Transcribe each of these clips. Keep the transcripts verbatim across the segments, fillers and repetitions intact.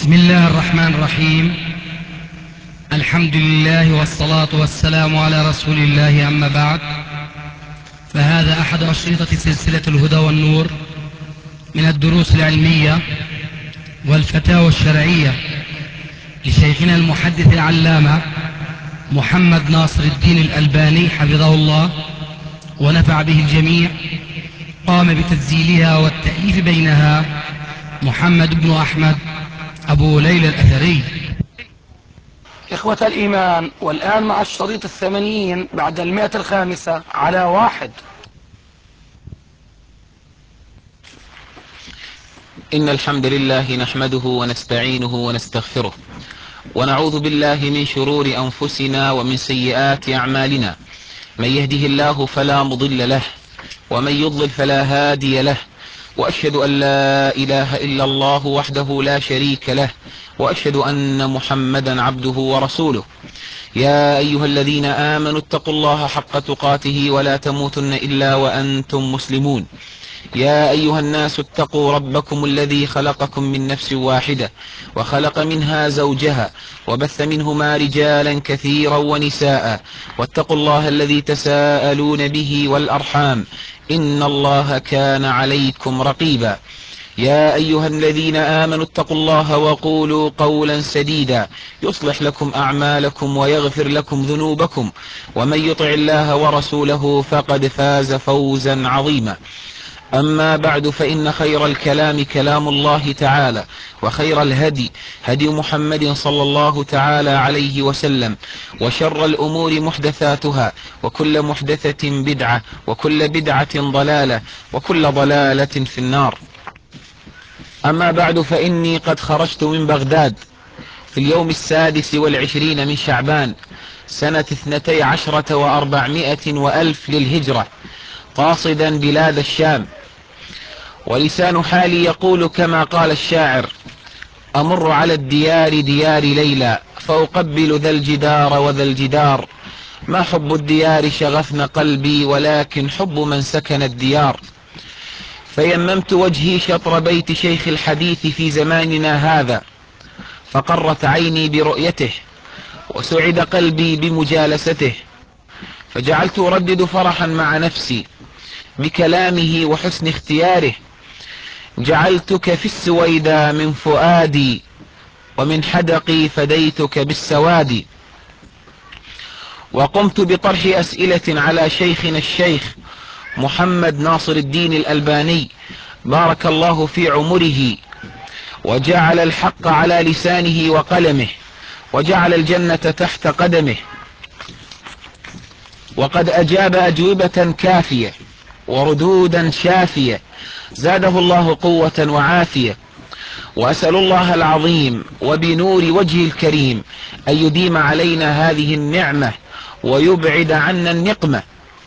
بسم الله الرحمن الرحيم. الحمد لله والصلاة والسلام على رسول الله، أما بعد، فهذا أحد أشرطة سلسلة الهدى والنور من الدروس العلمية والفتاوى الشرعية لشيخنا المحدث العلامة محمد ناصر الدين الألباني حفظه الله ونفع به الجميع. قام بتسجيلها والتأليف بينها محمد بن أحمد أبو ليلى الأثري. إخوة الإيمان، والآن مع الشريط الثمانين بعد المئة الخامسة على واحد. إن الحمد لله نحمده ونستعينه ونستغفره ونعوذ بالله من شرور أنفسنا ومن سيئات أعمالنا. من يهده الله فلا مضل له ومن يضلل فلا هادي له، وأشهد أن لا إله إلا الله وحده لا شريك له، وأشهد أن محمدا عبده ورسوله. يا أيها الذين آمنوا اتقوا الله حق تقاته ولا تموتن إلا وأنتم مسلمون. يا أيها الناس اتقوا ربكم الذي خلقكم من نفس واحدة وخلق منها زوجها وبث منهما رجالا كثيرا ونساء، واتقوا الله الذي تساءلون به والأرحام، إن الله كان عليكم رقيبا. يا أيها الذين آمنوا اتقوا الله وقولوا قولا سديدا يصلح لكم أعمالكم ويغفر لكم ذنوبكم، ومن يطع الله ورسوله فقد فاز فوزا عظيما. أما بعد، فإن خير الكلام كلام الله تعالى، وخير الهدي هدي محمد صلى الله تعالى عليه وسلم، وشر الأمور محدثاتها، وكل محدثة بدعة، وكل بدعة ضلالة، وكل ضلالة في النار. أما بعد، فإني قد خرجت من بغداد في اليوم السادس والعشرين من شعبان سنة اثنتي عشرة وأربعمائة وألف للهجرة، قاصدا بلاد الشام، ولسان حالي يقول كما قال الشاعر: أمر على الديار ديار ليلى فأقبل ذا الجدار وذا الجدار، ما حب الديار شغفن قلبي ولكن حب من سكن الديار. فيممت وجهي شطر بيت شيخ الحديث في زماننا هذا، فقرت عيني برؤيته وسعد قلبي بمجالسته، فجعلت أردد فرحا مع نفسي بكلامه وحسن اختياره. جعلتك في السويدى من فؤادي ومن حدقي فديتك بالسواد. وقمت بطرح أسئلة على شيخنا الشيخ محمد ناصر الدين الألباني بارك الله في عمره، وجعل الحق على لسانه وقلمه، وجعل الجنة تحت قدمه، وقد أجاب أجوبة كافية وردودا شافية، زاده الله قوة وعافية. وأسأل الله العظيم وبنور وجهه الكريم أن يديم علينا هذه النعمة ويبعد عنا النقمة.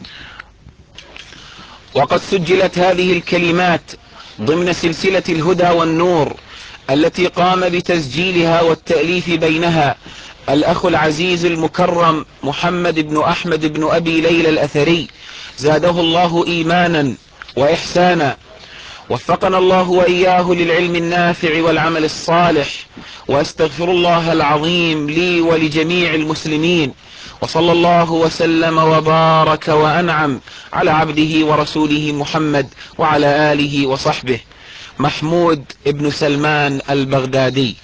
وقد سجلت هذه الكلمات ضمن سلسلة الهدى والنور التي قام بتسجيلها والتأليف بينها الأخ العزيز المكرم محمد بن أحمد بن أبي ليلى الأثري، زاده الله إيمانا وإحسانا. وفقنا الله وإياه للعلم النافع والعمل الصالح، وأستغفر الله العظيم لي ولجميع المسلمين، وصلى الله وسلم وبارك وأنعم على عبده ورسوله محمد وعلى آله وصحبه. محمود ابن سلمان البغدادي.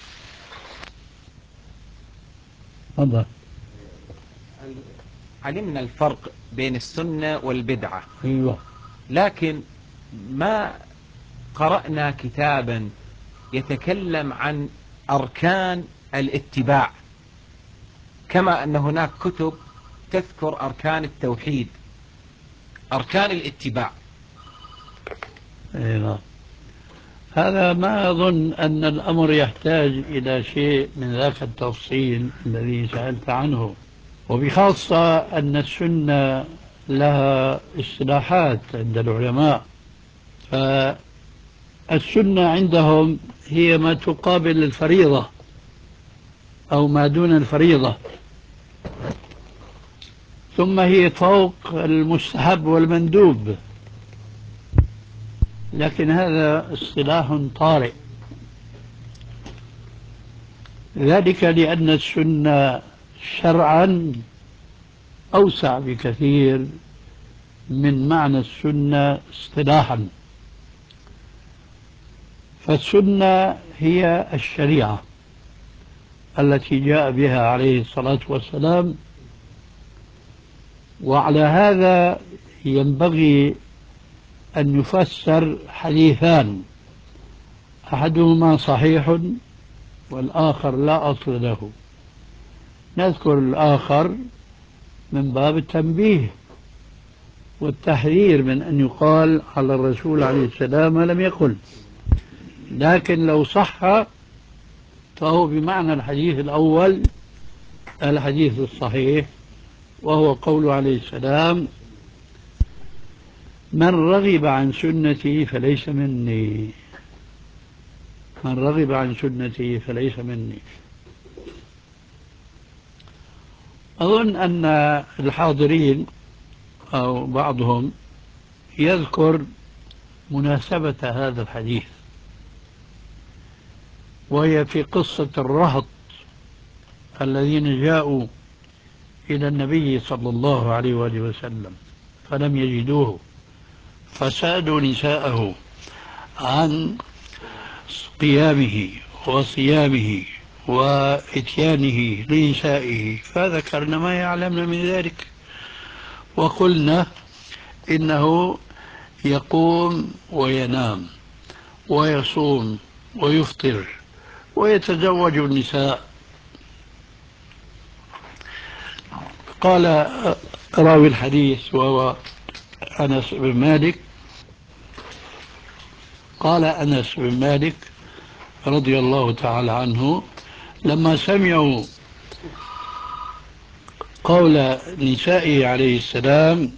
تفضل. علمنا الفرق بين السنة والبدعة، ايوه، لكن ما قرأنا كتابا يتكلم عن أركان الاتباع، كما أن هناك كتب تذكر أركان التوحيد، أركان الاتباع. ايوه. هذا ما أظن أن الأمر يحتاج إلى شيء من ذاك التفصيل الذي سألت عنه، وبخاصة أن السنة لها اصطلاحات عند العلماء. فالسنة عندهم هي ما تقابل الفريضة أو ما دون الفريضة، ثم هي فوق المستحب والمندوب، لكن هذا اصطلاح طارئ. ذلك لأن السنة شرعا أوسع بكثير من معنى السنة اصطلاحا. فالسنة هي الشريعة التي جاء بها عليه الصلاة والسلام، وعلى هذا ينبغي أن يفسر حديثان، أحدهما صحيح والآخر لا أصل له. نذكر الآخر من باب التنبيه والتحذير من أن يقال على الرسول عليه السلام ما لم يقل، لكن لو صح فهو بمعنى الحديث الأول، الحديث الصحيح، وهو قول عليه السلام: من رغب عن سنتي فليس مني، من رغب عن سنتي فليس مني. أظن أن الحاضرين أو بعضهم يذكر مناسبة هذا الحديث، وهي في قصة الرهط الذين جاءوا إلى النبي صلى الله عليه وآله وسلم فلم يجدوه، فسألوا نساءه عن قيامه وصيامه وإتيانه لنسائه، فذكرن ما يعلمن من ذلك، وقلنا إنه يقوم وينام ويصوم ويفطر ويتزوج النساء. قال راوي الحديث وهو أنس بن مالك، قال أنس بن مالك رضي الله تعالى عنه: لما سمعوا قول نسائه عليه السلام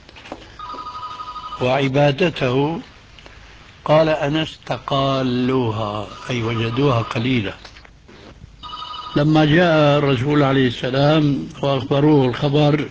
وعبادته، قال أنس: تقالوها، أي وجدوها قليلة. لما جاء الرسول عليه السلام وأخبروه الخبر،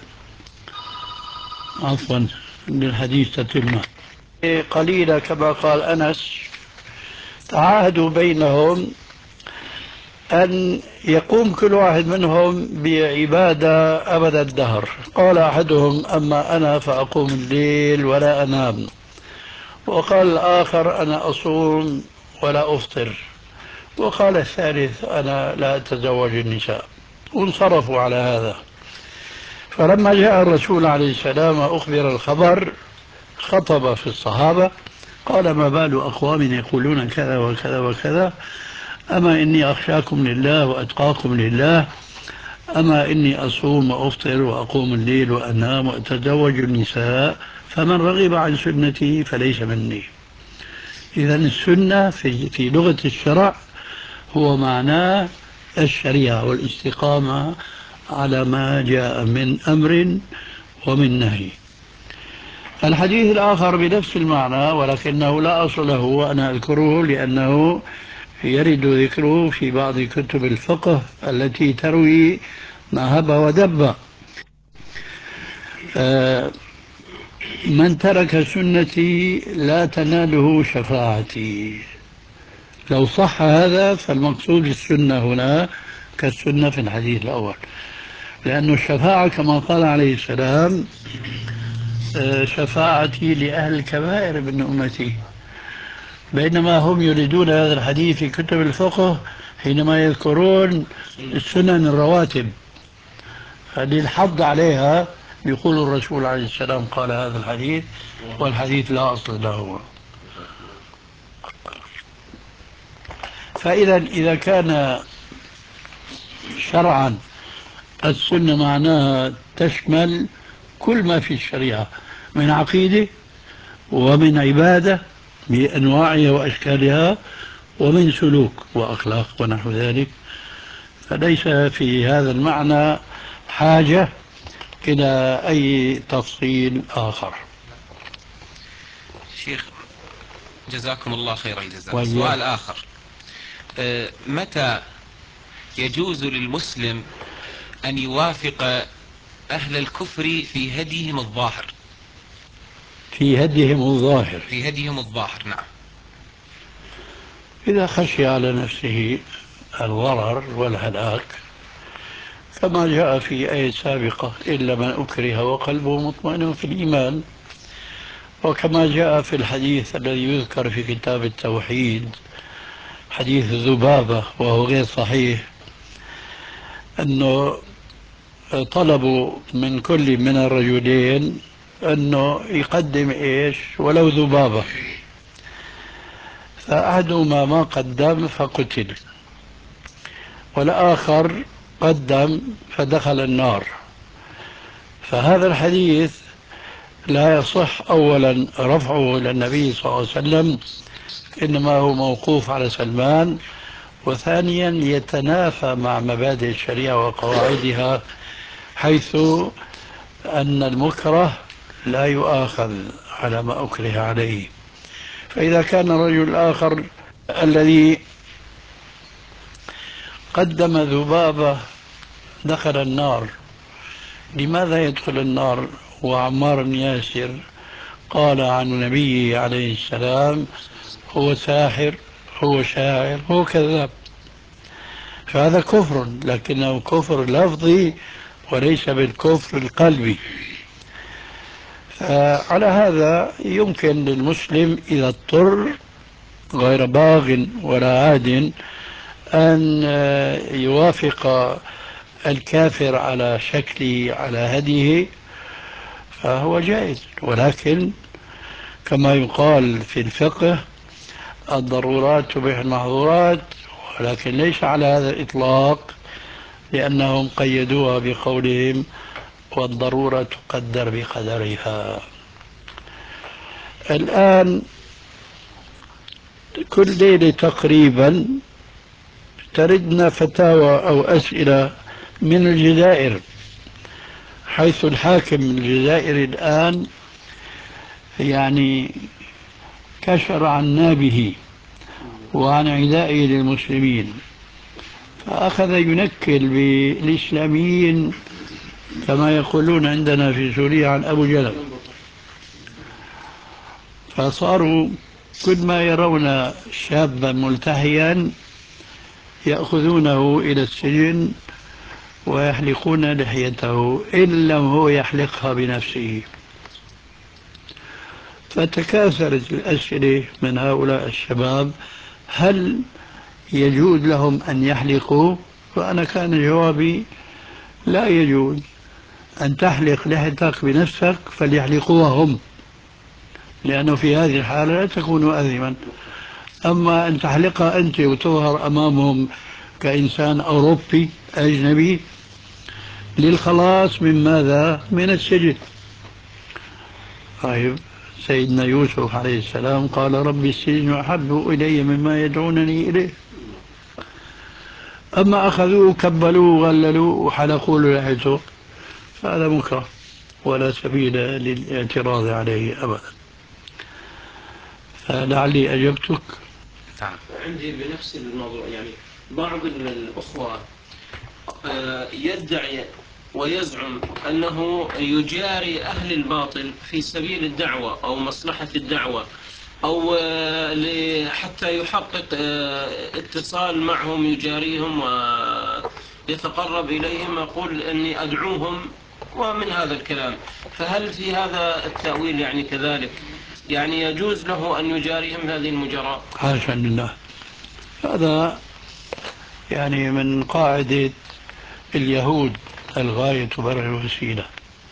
عفوا للحديث تتمة، قليلة كما قال أنس، تعاهدوا بينهم أن يقوم كل واحد منهم بعبادة أبد الدهر. قال أحدهم: أما أنا فأقوم الليل ولا أنام، وقال الآخر: أنا أصوم ولا أفطر، وقال الثالث: أنا لا أتزوج النساء، وانصرفوا على هذا. فلما جاء الرسول عليه السلام وأخبر الخبر، خطب في الصحابة قال: ما بال أقوام يقولون كذا وكذا وكذا، أما إني أخشاكم لله وأتقاكم لله، أما إني أصوم وأفطر وأقوم الليل وأنام وأتزوج النساء، فمن رغب عن سنتي فليس مني. إذا السنة في, في لغة الشرع هو معناه الشريعة والاستقامة على ما جاء من أمر ومن نهي. الحديث الآخر بنفس المعنى ولكنه لا أصل له، وأنا أذكره لأنه يرد ذكره في بعض كتب الفقه التي تروي ما هب ودب. آه من ترك سنتي لا تناله شفاعتي. لو صح هذا فالمقصود السنة هنا كالسنة في الحديث الأول، لأن الشفاعة كما قال عليه السلام: آه شفاعتي لأهل الكبائر من أمتي، بينما هم يريدون هذا الحديث في كتب الفقه حينما يذكرون السنن الرواتب، للحض عليها يقول الرسول عليه السلام قال هذا الحديث، والحديث لا أصل له. فإذا إذا كان شرعا السنة معناها تشمل كل ما في الشريعة من عقيدة ومن عبادة بأنواعها وأشكالها ومن سلوك وأخلاق ونحو ذلك، فليس في هذا المعنى حاجة إلى أي تفصيل آخر. شيخ جزاكم الله خير الجزاء. وإياك. سؤال آخر: أه متى يجوز للمسلم أن يوافق أهل الكفر في هديهم الظاهر؟ في هديهم الظاهر، في هديهم الظاهر، نعم. إذا خشي على نفسه الضرر والهلاك، كما جاء في آية سابقة: إلا من أكره وقلبه مطمئن في الإيمان. وكما جاء في الحديث الذي يذكر في كتاب التوحيد، حديث ذبابة وهو غير صحيح، أنه طلبوا من كل من الرجلين أنه يقدم إيش ولو ذبابة، فأحدهما ما قدم فقتل، والآخر قدم فدخل النار. فهذا الحديث لا يصح أولا رفعه إلى النبي صلى الله عليه وسلم، إنما هو موقوف على سلمان، وثانيا يتنافى مع مبادئ الشريعة وقواعدها، حيث أن المكره لا يؤاخذ على ما أكره عليه. فإذا كان الرجل الآخر الذي قدم ذبابة دخل النار، لماذا يدخل النار وعمار بن ياسر قال عن نبيه عليه السلام: هو ساحر، هو شاعر، هو كذاب؟ فهذا كفر، لكنه كفر لفظي وليس بالكفر القلبي. على هذا يمكن للمسلم إذا اضطر غير باغ ولا عاد أن يوافق الكافر على شكله على هديه، فهو جائز. ولكن كما يقال في الفقه: الضرورات تبيح المحظورات، ولكن ليس على هذا الإطلاق، لأنهم قيدوها بقولهم: والضرورة تقدر بقدرها. الآن كل ليلة تقريبا تردنا فتاوى أو أسئلة من الجزائر، حيث الحاكم الجزائري الآن يعني كشر عن نابه وعن عدائه للمسلمين، فأخذ ينكل بالإسلاميين كما يقولون عندنا في سوريا عن أبو جهل. فصاروا كل ما يرون شابا ملتحيا يأخذونه إلى السجن ويحلقون لحيته إن لم هو يحلقها بنفسه. فتكاثرت الأسئلة من هؤلاء الشباب: هل يجوز لهم أن يحلقوا؟ وأنا كان جوابي: لا يجوز أن تحلق لحيتك بنفسك، فليحلقوها هم، لأنه في هذه الحالة لا تكون آثما. أما أن تحلقها أنت وتظهر أمامهم كإنسان أوروبي أجنبي للخلاص من ماذا؟ من السجن. طيب، سيدنا يوسف عليه السلام قال: ربي السجن أحب إلي مما يدعونني إليه. أما أخذوه كبلوه وغللوه وحلقوا له لحيته، فهذا مكره ولا سبيل للاعتراض عليه أبدا. فلعلي أجبتك. نعم. عندي بنفس الموضوع، يعني بعض الأخوة يدعي ويزعم أنه يجاري أهل الباطل في سبيل الدعوة أو مصلحة الدعوة، أو حتى يحقق اتصال معهم، يجاريهم ويتقرب إليهم، يقول أني أدعوهم ومن هذا الكلام. فهل في هذا التأويل يعني كذلك، يعني يجوز له أن يجاريهم هذه المجاراة؟ حاشا لله، هذا يعني من قاعدة اليهود: الغاية تبرر الوسيلة،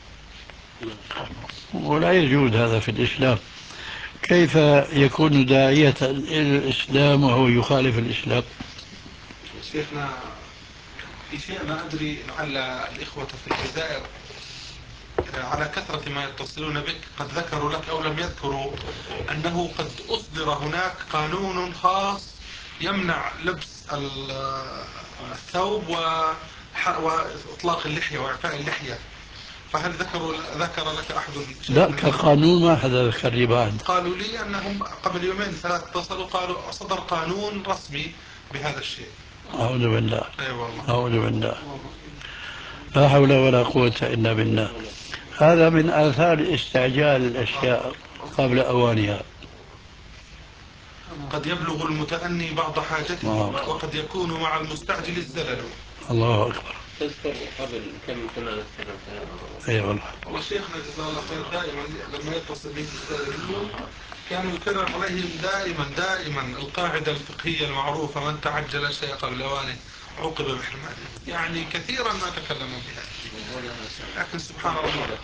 ولا يجوز هذا في الإسلام. كيف يكون داعية إلى الإسلام وهو يخالف الإسلام؟ شيخنا، في شيء أنا أدري لعل الإخوة في الجزائر على كثرة ما يتصلون بك قد ذكروا لك أو لم يذكروا أنه قد أصدر هناك قانون خاص يمنع لبس الثوب وإطلاق اللحية وإعفاء اللحية. فهل ذكروا ذكر لك أحد شيء؟ لا، كقانون ما حدا ذكر لي بعد. قالوا لي أنهم قبل يومين ثلاث اتصلوا قالوا صدر قانون رسمي بهذا الشيء. أعوذ بالله. أي والله. أعوذ بالله. لا حول ولا قوة إلا بالله. هذا من آثار استعجال الأشياء قبل أوانها. قد يبلغ المتأني بعض حاجته آه. وقد يكون مع المستعجل الزلل. الله أكبر. تذكر قبل كم كنا نتكلم في هذا؟ أي والله. وشيخنا جزاه الله خير دائما لما يتصل به الزائرون كان يكرر عليهم دائما دائما القاعدة الفقهية المعروفة: من تعجل شيء قبل أوانه عوقب بحرمانه. يعني كثيرا ما تكلموا بها، لكن سبحان الله.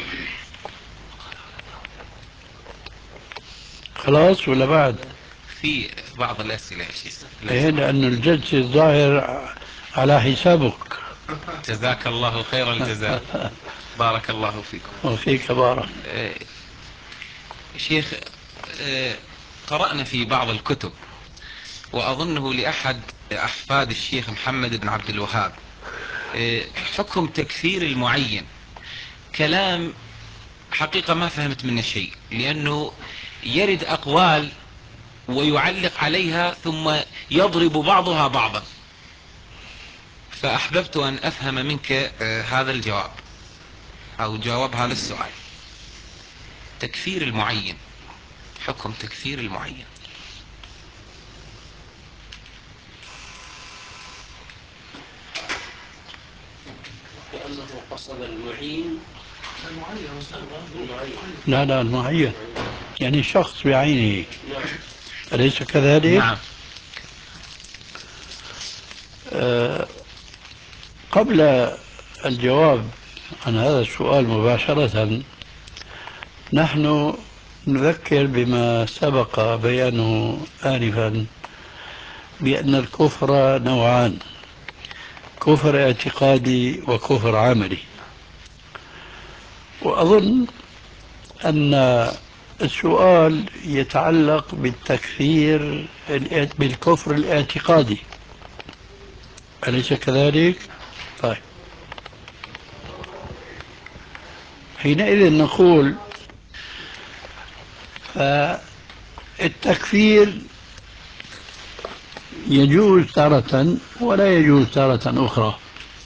خلاص ولا بعد؟ في بعض الأسئلة يا شيخ. إيه، لأن الجلسة الظاهر على حسابك. جزاك الله خير الجزاء. بارك الله فيكم. وفيك بارك. آه، شيخ، آه، قرأنا في بعض الكتب وأظنه لأحد أحفاد الشيخ محمد بن عبد الوهاب آه، حكم تكفير المعين. كلام حقيقة ما فهمت منه شيء، لأنه يرد أقوال ويعلق عليها ثم يضرب بعضها بعضا، فأحببت أن أفهم منك آه، هذا الجواب أو جواب هذا السؤال. تكفير المعين، حكم تكفير المعين. كأنه قصد المعين. المعين. لا لا، المعين يعني شخص بعينه، نعم. أليس كذلك؟ نعم. آه، قبل الجواب عن هذا السؤال مباشرة، نحن نذكر بما سبق بيانه آنفا، بأن الكفر نوعان: كفر اعتقادي وكفر عملي. وأظن أن السؤال يتعلق بالتكفير بالكفر الاعتقادي، أليس كذلك؟ طيب، حينئذ نقول فالتكفير يجوز تارة ولا يجوز تارة أخرى.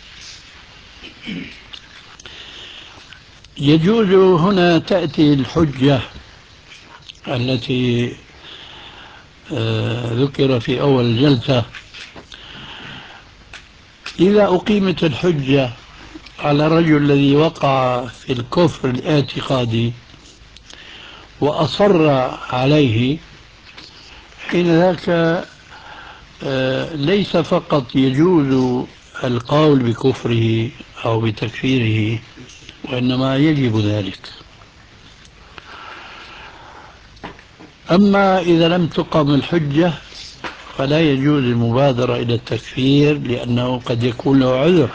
يجوز هنا تأتي الحجة التي آه، ذكر في أول الجلسة. إذا أقيمت الحجة على الرجل الذي وقع في الكفر الاعتقادي وأصر عليه، حين ذاك آه، ليس فقط يجوز القول بكفره أو بتكفيره، وإنما يجب ذلك. أما إذا لم تقم الحجة فلا يجوز المبادرة إلى التكفير، لأنه قد يكون له عذر.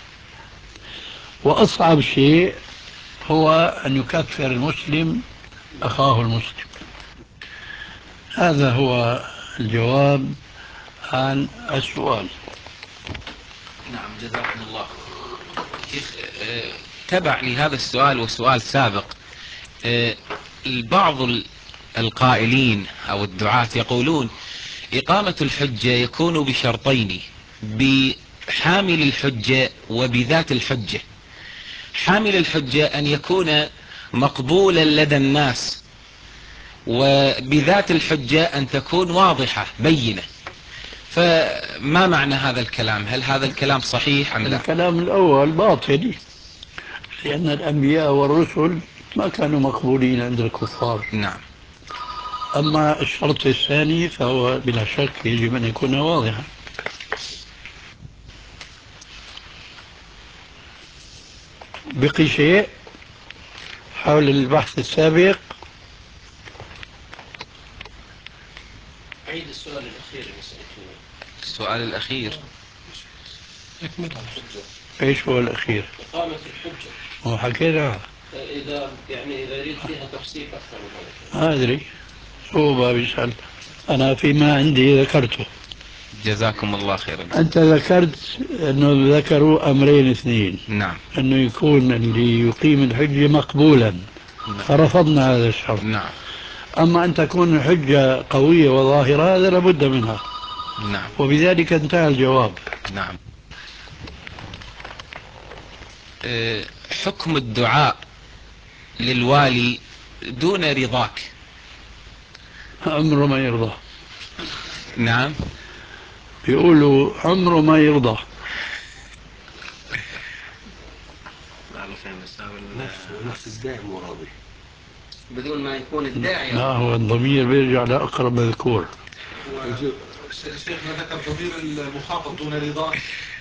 وأصعب شيء هو أن يكفر المسلم أخاه المسلم. هذا هو الجواب عن السؤال. نعم، جزاكم الله. شيخ، آه، تبع لهذا السؤال وسؤال سابق، آه، البعض القائلين أو الدعاة يقولون إقامة الحجة يكون بشرطين: بحامل الحجة وبذات الحجة. حامل الحجة أن يكون مقبولا لدى الناس، وبذات الحجة أن تكون واضحة بينة. فما معنى هذا الكلام؟ هل هذا الكلام صحيح أم لا؟ الكلام الأول باطل، لأن الأنبياء والرسل ما كانوا مقبولين عند الكفار. نعم. أما الشرط الثاني فهو بلا شك يجب أن يكون واضحا. بقي شيء حول البحث السابق؟ عيد السؤال الأخير اللي سألتوني. السؤال الأخير ايش هو الأخير؟ إقامة الحجة. هو حكينا إذا يعني إذا يريد فيها تفصيل أكثر من ذلك. ما أدري، هو ما بيسأل، أنا فيما عندي ذكرته. جزاكم الله خيرا. أنت ذكرت أنه ذكروا أمرين اثنين: نعم. أنه يكون اللي يقيم الحجة مقبولا، فرفضنا هذا الشرط. نعم. أما أن تكون الحجة قوية وظاهرة هذا لابد منها. نعم. وبذلك انتهى الجواب. نعم. أه، حكم الدعاء للوالي دون رضاك. أمر ما يرضى. نعم. بيقولوا عمره ما يرضى. نفس الداعي مو راضي بدون ما يكون الداعي. لا، هو الضمير بيرجع لأقرب مذكور. شيخنا ذكر ضمير المخاطب دون رضاه.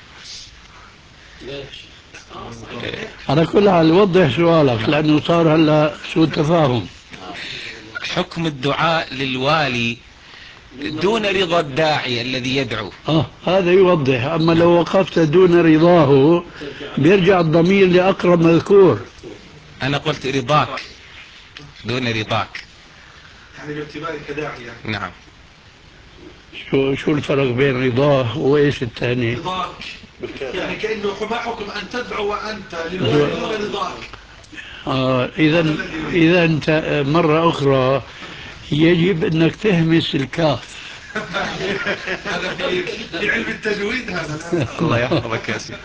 على كل حال وضح سؤالك لأنه صار هلا سوء تفاهم. حكم الدعاء للوالي دون رضا الداعي الذي يدعو. آه هذا يوضح. أما لو وقفت دون رضاه بيرجع الضمير لأقرب مذكور. أنا قلت رضاك دون رضاك. يعني باعتبارك داعي يعني. نعم. شو شو الفرق بين رضاه وإيش الثاني؟ رضاك يعني كأنه ما حكم أن تدعو وأنت للوالي دون رضاك. آه إذا إذا أنت مرة أخرى يجب أنك تهمس الكاف. هذا في في علم التجويد هذا. الله يحفظك يا سيدي.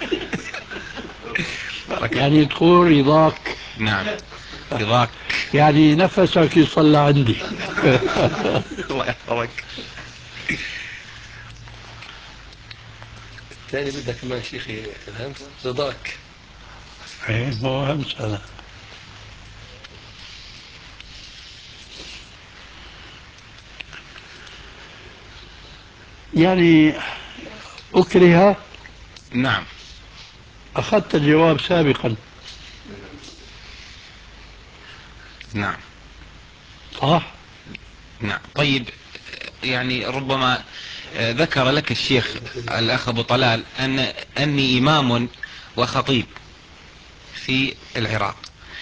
يعني تقول رضاك. نعم رضاك. يعني نفسك يصلى عندي. الله يحفظك. الثاني بدك كمان شيخي الهمس رضاك. ايه هو همس هذا. يعني أكره. نعم. أخذت الجواب سابقا. نعم. صح. نعم. طيب يعني ربما ذكر لك الشيخ الأخ أبو طلال أن أني إمام وخطيب في العراق،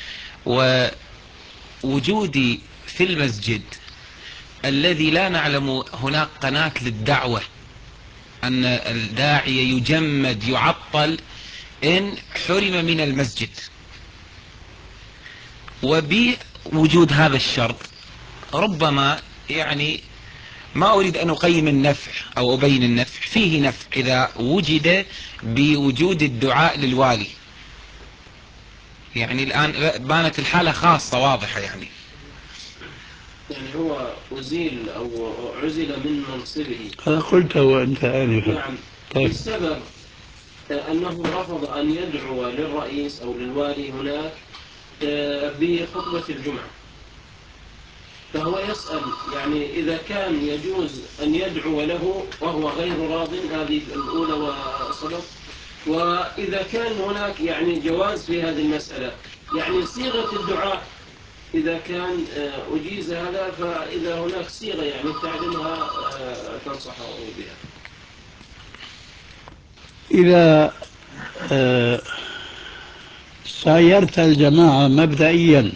ووجودي في المسجد الذي لا نعلم هناك قناة للدعوة، أن الداعية يجمد يعطل إن حرم من المسجد. وبوجود هذا الشرط ربما يعني ما أريد أن أقيم النفع أو أبين النفع، فيه نفع إذا وجد بوجود الدعاء للوالي. يعني الآن بانت الحالة خاصة واضحة يعني. يعني هو أزيل أو عزل من منصبه. هذا قلته وأنت آنفا. نعم. طيب. بسبب أنه رفض أن يدعو للرئيس أو للوالي هناك بخطبة الجمعة، فهو يسأل يعني إذا كان يجوز أن يدعو له وهو غير راض، هذه الأولى وصدق. وإذا كان هناك يعني جواز في هذه المسألة، يعني صيغة الدعاء إذا كان أجيز هذا، فإذا هناك صيغة يعني تعلمها تنصحه بها. إذا آه سايرت الجماعة مبدئيا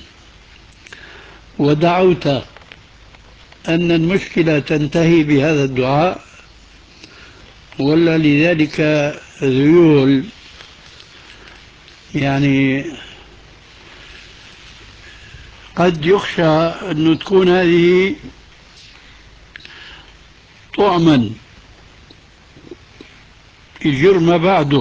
ودعوت أن المشكلة تنتهي بهذا الدعاء، ولا لذلك ذيول، يعني قد يخشى أن تكون هذه طعما يجر ما بعده.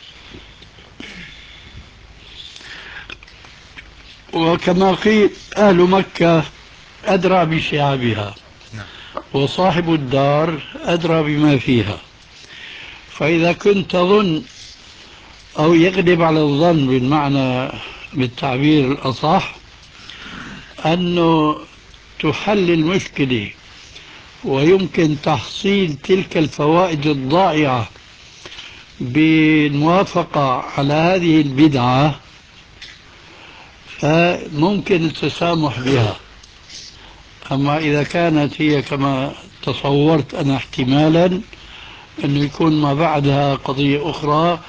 وكما قيل أهل مكة أدرى بشعابها وصاحب الدار أدرى بما فيها. فإذا كنت تظن أو يغلب على الظن بالمعنى بالتعبير الأصح أنه تحل المشكلة ويمكن تحصيل تلك الفوائد الضائعة بالموافقة على هذه البدعة، فممكن التسامح بها. أما إذا كانت هي كما تصورت أنا احتمالا أنه يكون ما بعدها قضية أخرى،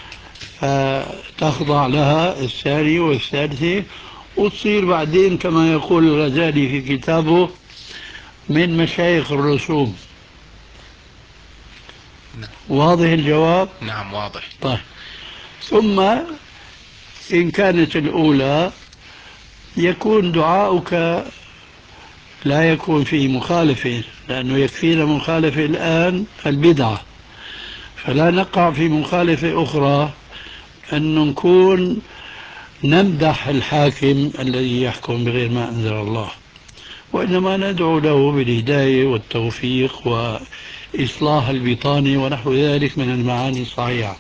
فتخضع لها الثانية والثالثة، وتصير بعدين كما يقول الغزالي في كتابه من مشايخ الرسوم. واضح الجواب؟ نعم واضح. طيب. ثم إن كانت الأولى يكون دعاؤك لا يكون فيه مخالفة، لأنه يكفينا مخالفة الآن البدعة، فلا نقع في مخالفة أخرى أن نكون نمدح الحاكم الذي يحكم بغير ما أنزل الله. وإنما ندعو له بالهداية والتوفيق وإصلاح البطانة ونحو ذلك من المعاني الصحيحة.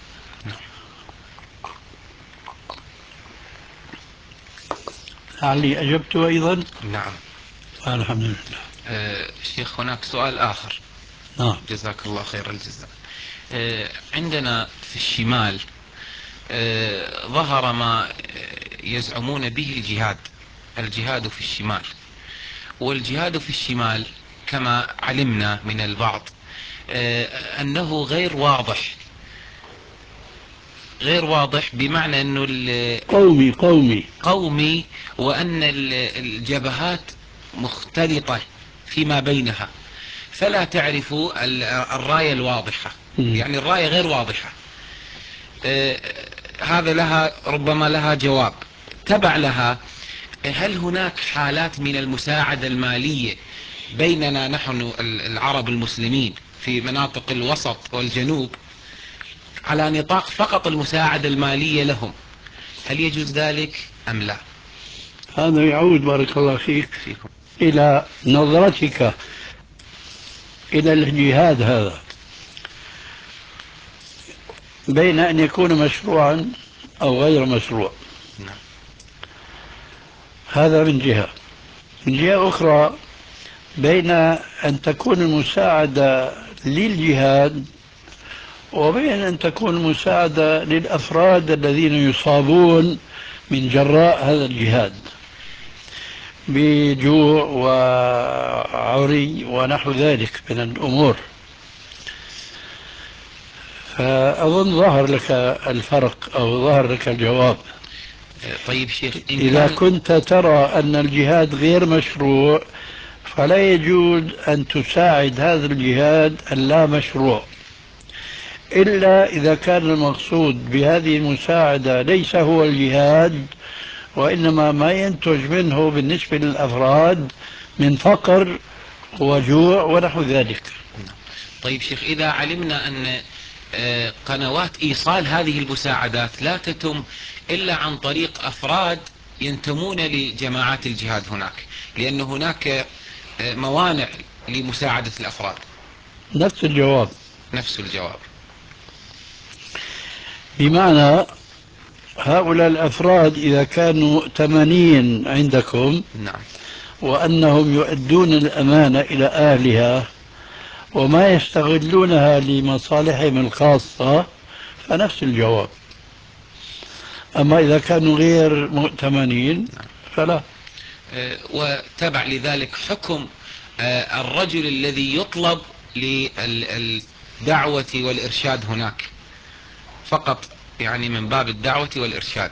لعلي أجبت أيضا. نعم. الحمد لله. آه شيخ هناك سؤال آخر. نعم. جزاك الله خير الجزاء. آه عندنا في الشمال آه ظهر ما يزعمون به الجهاد الجهاد في الشمال، والجهاد في الشمال كما علمنا من البعض آه أنه غير واضح غير واضح بمعنى أنه قومي قومي قومي وأن الجبهات مختلطة فيما بينها، فلا تعرف الراية الواضحة. م. يعني الراية غير واضحة. آه هذا لها ربما لها جواب تبع لها. هل هناك حالات من المساعدة المالية بيننا نحن العرب المسلمين في مناطق الوسط والجنوب على نطاق فقط المساعدة المالية لهم؟ هل يجوز ذلك أم لا؟ هذا يعود بارك الله فيك فيكم. إلى نظرتك إلى الجهاد هذا، بين أن يكون مشروعا أو غير مشروع. نعم. هذا من جهة. من جهة أخرى بين أن تكون المساعدة للجهاد وبين أن تكون المساعدة للأفراد الذين يصابون من جراء هذا الجهاد بجوع وعري ونحو ذلك من الأمور. فأظن ظهر لك الفرق أو ظهر لك الجواب. طيب شيخ، إن إذا كان كنت ترى أن الجهاد غير مشروع فلا يجوز أن تساعد هذا الجهاد اللا مشروع، إلا إذا كان المقصود بهذه المساعدة ليس هو الجهاد وإنما ما ينتج منه بالنسبة للأفراد من فقر وجوع ونحو ذلك. طيب شيخ، إذا علمنا أن قنوات إيصال هذه المساعدات لا تتم إلا عن طريق أفراد ينتمون لجماعات الجهاد هناك، لأن هناك موانع لمساعدة الأفراد. نفس الجواب. نفس الجواب. بمعنى هؤلاء الأفراد إذا كانوا مؤتمنين عندكم نعم. وأنهم يؤدون الأمانة إلى أهلها وما يستغلونها لمصالحهم الخاصة فنفس الجواب. أما إذا كانوا غير مؤتمنين فلا. وتبع لذلك حكم الرجل الذي يطلب للدعوة والإرشاد هناك فقط، يعني من باب الدعوة والإرشاد.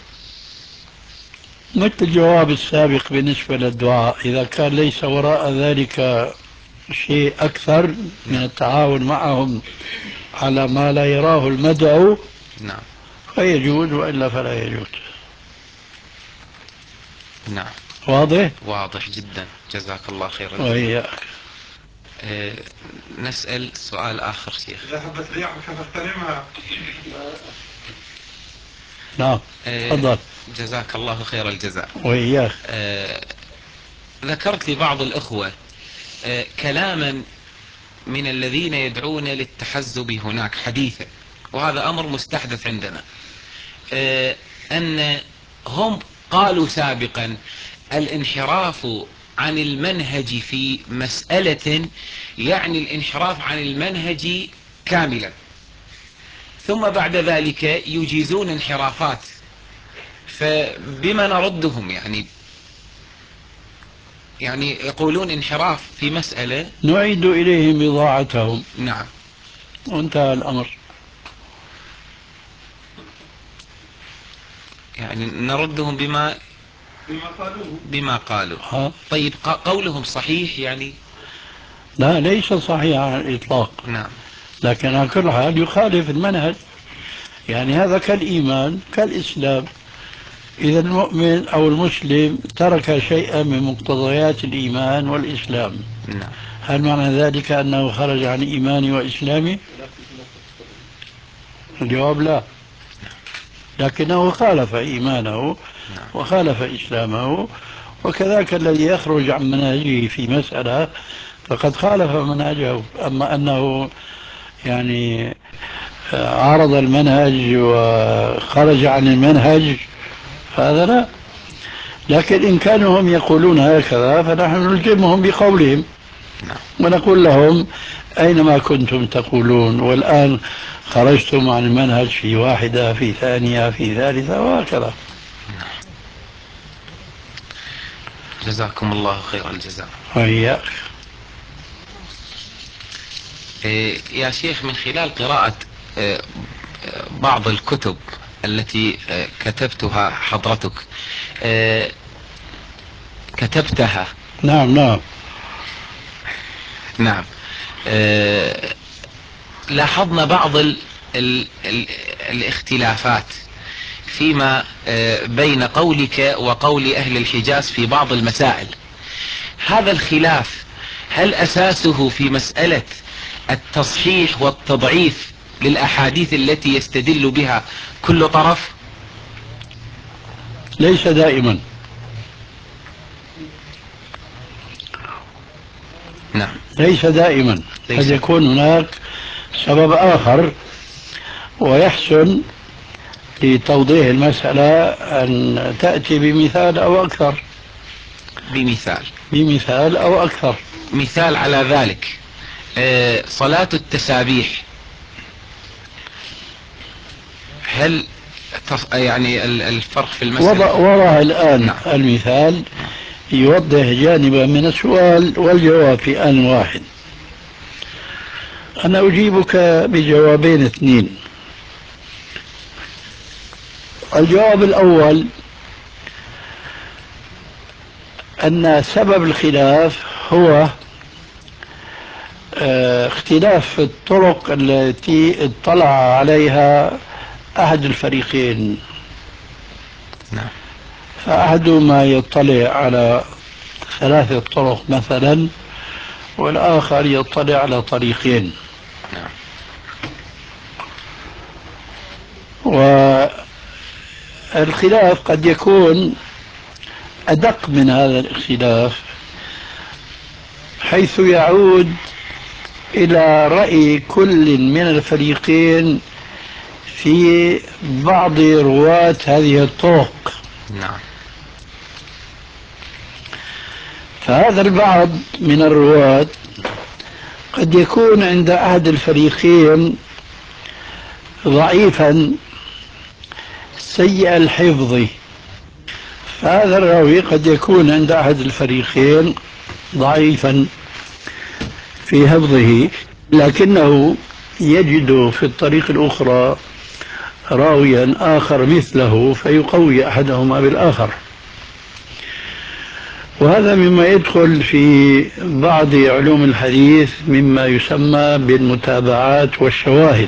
مثل الجواب السابق بالنسبة للدعاء، إذا كان ليس وراء ذلك شيء أكثر من التعاون معهم على ما لا يراه المدعو نعم فيجوز، وإلا فلا يجوز. نعم. واضح؟ واضح جدا، جزاك الله خيرا. وإياك. أه نسأل سؤال آخر شيخ. ذهبت رياحك فاغتنمها. نعم تفضل. أه جزاك الله خير الجزاء. وإياك. أه ذكرت لبعض الأخوة أه كلاما من الذين يدعون للتحزب هناك حديثا، وهذا أمر مستحدث عندنا، أه أن هم قالوا سابقا الانحراف عن المنهج في مسألة يعني الانحراف عن المنهج كاملا، ثم بعد ذلك يجيزون انحرافات، فبما نردهم؟ يعني يعني يقولون انحراف في مسألة. نعيد إليهم بضاعتهم. نعم. وانتهى الأمر. يعني نردهم بما بما قالوه بما قالوا. ها؟ طيب قولهم صحيح يعني؟ لا ليس صحيح على الإطلاق. نعم. لكن على كل حال يخالف المنهج. يعني هذا كالإيمان كالإسلام، إذا المؤمن أو المسلم ترك شيئا من مقتضيات الإيمان والإسلام، نعم. هل معنى ذلك أنه خرج عن إيماني وإسلامي؟ الجواب لا، لكنه خالف إيمانه وخالف إسلامه، وكذاك الذي يخرج عن منهجه في مسألة فقد خالف منهجه. أما أنه يعني عارض المنهج وخرج عن المنهج هذا لا. لكن إن كانوا هم يقولون هكذا فنحن نلزمهم بقولهم ونقول لهم أينما كنتم تقولون والآن خرجتم عن المنهج في واحدة في ثانية في ثالثة وهكذا. جزاكم الله خير الجزاء. وإياك. يا شيخ، من خلال قراءة بعض الكتب التي كتبتها حضرتك كتبتها نعم نعم نعم لاحظنا بعض ال ال ال الاختلافات فيما بين قولك وقول أهل الحجاز في بعض المسائل. هذا الخلاف هل أساسه في مسألة التصحيح والتضعيف للأحاديث التي يستدل بها كل طرف؟ ليس دائما. نعم ليس دائما. قد يكون هناك سبب آخر ويحسن لتوضيح المسألة أن تأتي بمثال أو أكثر. بمثال بمثال أو أكثر. مثال على ذلك آه صلاة التسابيح، هل يعني الفرق في المسألة وضع, وضع الآن نعم. المثال يوضح جانبا من السؤال والجواب في آن واحد. أنا أجيبك بجوابين اثنين. الجواب الأول أن سبب الخلاف هو اختلاف الطرق التي اطلع عليها أحد الفريقين. نعم. فأحدهما يطلع على ثلاثة طرق مثلا والآخر يطلع على طريقين. نعم. والخلاف قد يكون أدق من هذا الاختلاف حيث يعود إلى رأي كل من الفريقين في بعض رواة هذه الطرق. نعم. فهذا البعض من الرواة قد يكون عند أحد الفريقين ضعيفا سيء الحفظ. فهذا الراوي قد يكون عند أحد الفريقين ضعيفا في حفظه، لكنه يجد في الطريق الأخرى راويا آخر مثله فيقوي أحدهما بالآخر. وهذا مما يدخل في بعض علوم الحديث مما يسمى بالمتابعات والشواهد،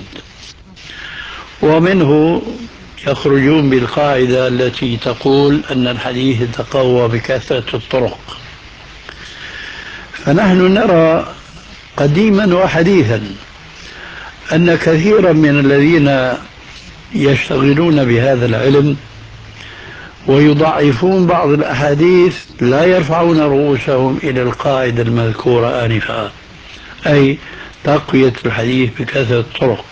ومنه يخرجون بالقاعدة التي تقول أن الحديث يتقوى بكثرة الطرق. فنحن نرى قديما وحديثا أن كثيرا من الذين يشتغلون بهذا العلم ويضعفون بعض الأحاديث لا يرفعون رؤوسهم إلى القاعدة المذكورة آنفا، أي تقوية الحديث بكثرة الطرق.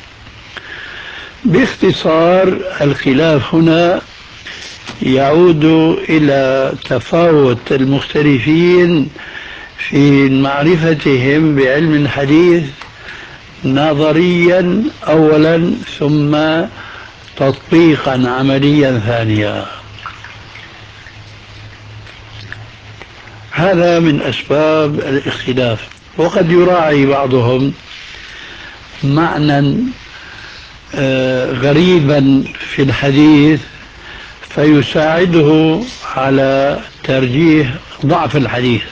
باختصار الخلاف هنا يعود إلى تفاوت المختلفين في معرفتهم بعلم الحديث نظريا أولا ثم تطبيقا عمليا ثانيا. هذا من أسباب الاختلاف. وقد يراعي بعضهم معنى غريبا في الحديث فيساعده على ترجيح ضعف الحديث،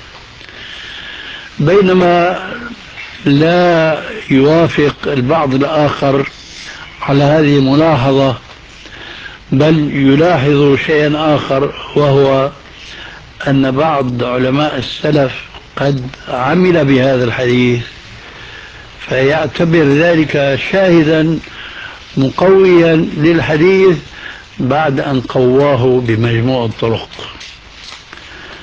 بينما لا يوافق البعض الآخر على هذه الملاحظة، بل يلاحظ شيئا آخر، وهو أن بعض علماء السلف قد عمل بهذا الحديث فيعتبر ذلك شاهدا مقويا للحديث بعد أن قواه بمجموع الطرق.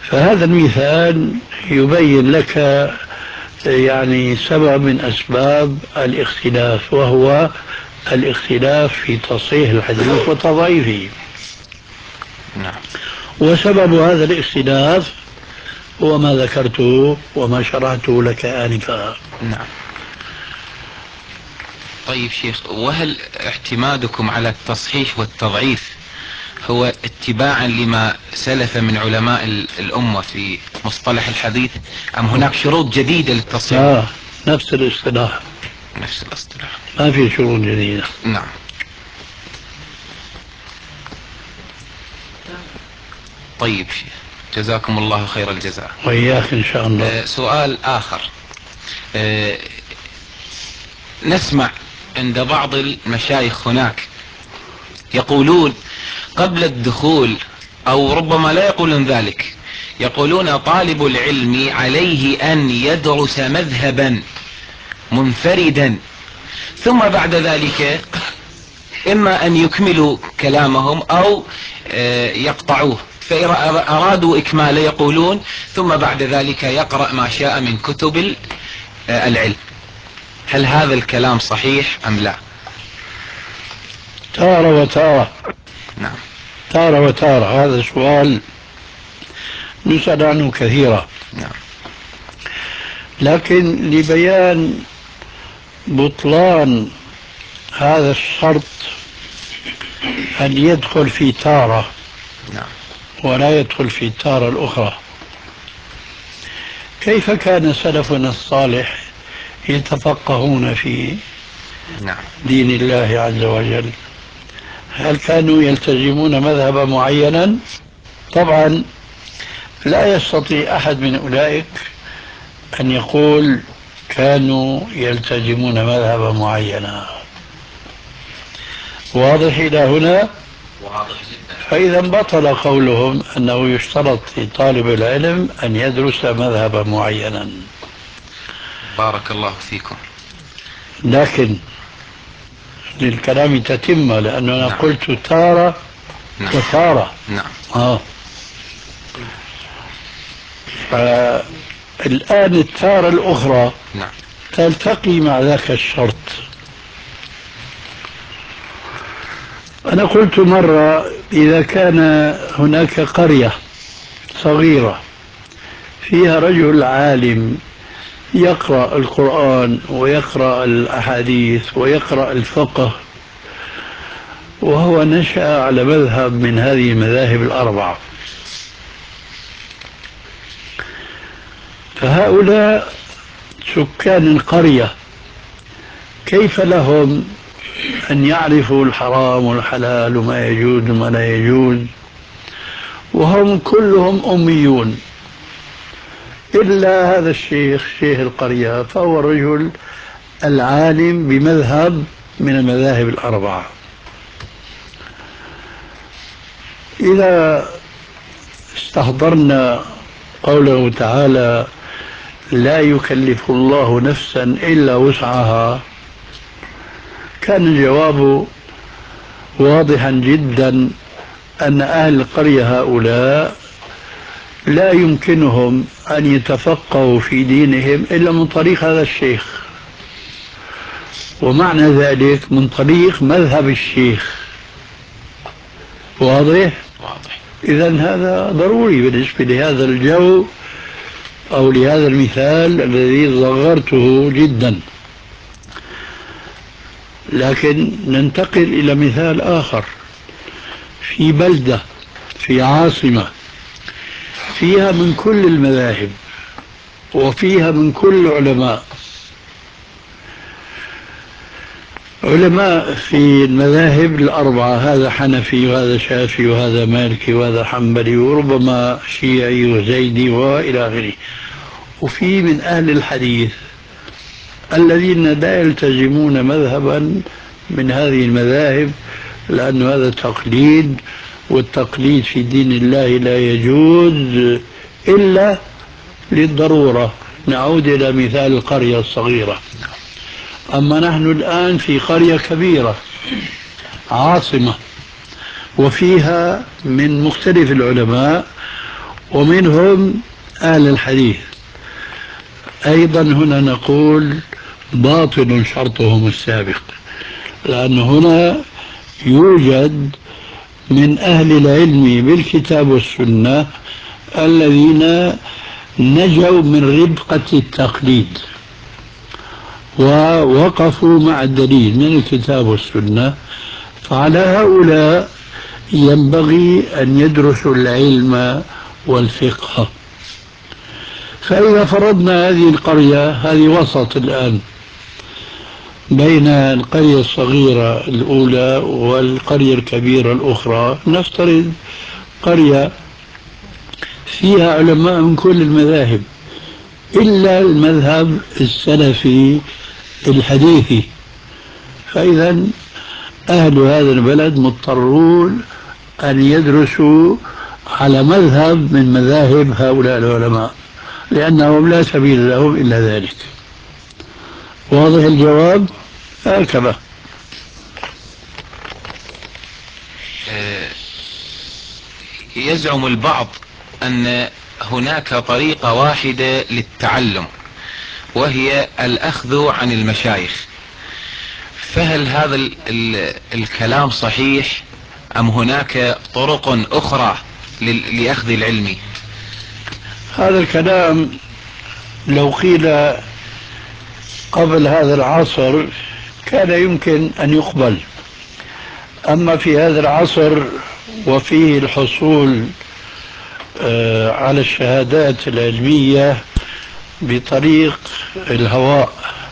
فهذا المثال يبين لك يعني سبب من أسباب الاختلاف، وهو الاختلاف في تصحيح الحديث وتضعيفه. نعم. وسبب هذا الاختلاف هو ما ذكرته وما شرحته لك آنفا. نعم. طيب شيخ، وهل اعتمادكم على التصحيح والتضعيف هو اتباعا لما سلف من علماء الأمة في مصطلح الحديث، أم هناك شروط جديدة للتصحيح؟ لا، نفس الاصطلاح، نفس الاصطلاح، ما في شروط جديدة. نعم. طيب شيخ، جزاكم الله خير الجزاء. وإياك إن شاء الله. آه سؤال آخر. آه نسمع عند بعض المشايخ هناك يقولون قبل الدخول، أو ربما لا يقولون ذلك، يقولون طالب العلم عليه أن يدرس مذهبا منفردا، ثم بعد ذلك إما أن يكملوا كلامهم أو يقطعوه، فإذا أرادوا إكماله يقولون ثم بعد ذلك يقرأ ما شاء من كتب العلم. هل هذا الكلام صحيح أم لا؟ تارة وتارة. نعم. تارة وتارة، هذا سؤال نسأل عنه كثيرا. نعم. لكن لبيان بطلان هذا الشرط أن يدخل في تارة نعم. ولا يدخل في التارة الأخرى. كيف كان سلفنا الصالح يتفقهون في نعم. دين الله عز وجل؟ هل كانوا يلتزمون مذهبا معينا؟ طبعا لا يستطيع أحد من أولئك أن يقول كانوا يلتزمون مذهبا معينا. واضح إلى هنا؟ واضح جدا. فإذا بطل قولهم أنه يشترط لطالب العلم أن يدرس مذهبا معينا. بارك الله فيكم. لكن للكلام تتمة، لأنه أنا نعم. قلت تارة نعم. وتارة. نعم. آه. فالآن التارة الأخرى نعم. تلتقي مع ذاك الشرط. أنا قلت مرة إذا كان هناك قرية صغيرة فيها رجل عالم يقرأ القرآن ويقرأ الأحاديث ويقرأ الفقه، وهو نشأ على مذهب من هذه المذاهب الأربعة، فهؤلاء سكان القرية كيف لهم أن يعرفوا الحرام والحلال وما يجوز وما لا يجوز، وهم كلهم أميون إلا هذا الشيخ شيخ القرية، فهو الرجل العالم بمذهب من المذاهب الأربعة. إذا استحضرنا قوله تعالى لا يكلف الله نفسا إلا وسعها، كان الجواب واضحا جدا أن أهل القرية هؤلاء لا يمكنهم أن يتفقهوا في دينهم إلا من طريق هذا الشيخ، ومعنى ذلك من طريق مذهب الشيخ. واضح؟ واضح. إذن هذا ضروري بالنسبة لهذا الجو أو لهذا المثال الذي صغرته جدا. لكن ننتقل إلى مثال آخر في بلدة في عاصمة فيها من كل المذاهب وفيها من كل العلماء، علماء في المذاهب الأربعة، هذا حنفي وهذا شافعي وهذا مالكي وهذا حنبلي وربما شيعي وزيدي وإلى آخره، وفي من أهل الحديث الذين لا يلتزمون مذهبا من هذه المذاهب، لأن هذا تقليد، والتقليد في دين الله لا يجوز إلا للضرورة. نعود إلى مثال القرية الصغيرة. أما نحن الآن في قرية كبيرة عاصمة وفيها من مختلف العلماء، ومنهم أهل الحديث. أيضا هنا نقول باطل شرطهم السابق، لأن هنا يوجد من أهل العلم بالكتاب والسنة الذين نجوا من ربقة التقليد ووقفوا مع الدليل من الكتاب والسنة، فعلى هؤلاء ينبغي أن يدرسوا العلم والفقه. فإذا فرضنا هذه القرية، هذه وسط الآن بين القرية الصغيرة الأولى والقرية الكبيرة الأخرى، نفترض قرية فيها علماء من كل المذاهب إلا المذهب السلفي الحديثي، فإذا أهل هذا البلد مضطرون أن يدرسوا على مذهب من مذاهب هؤلاء العلماء، لأنهم لا سبيل لهم إلا ذلك. واضح الجواب؟ هكذا. يزعم البعض أن هناك طريقة واحدة للتعلم وهي الأخذ عن المشايخ، فهل هذا ال ال الكلام صحيح أم هناك طرق أخرى لأخذ العلم؟ هذا الكلام لو قيل قبل هذا العصر كان يمكن أن يقبل، أما في هذا العصر وفيه الحصول على الشهادات العلمية بطريق الهواء.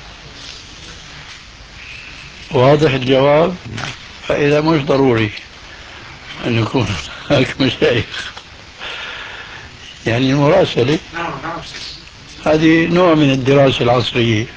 واضح الجواب؟ فإذا مش ضروري أن يكون هناك مشايخ، يعني المراسلة هذه نوع من الدراسة العصرية.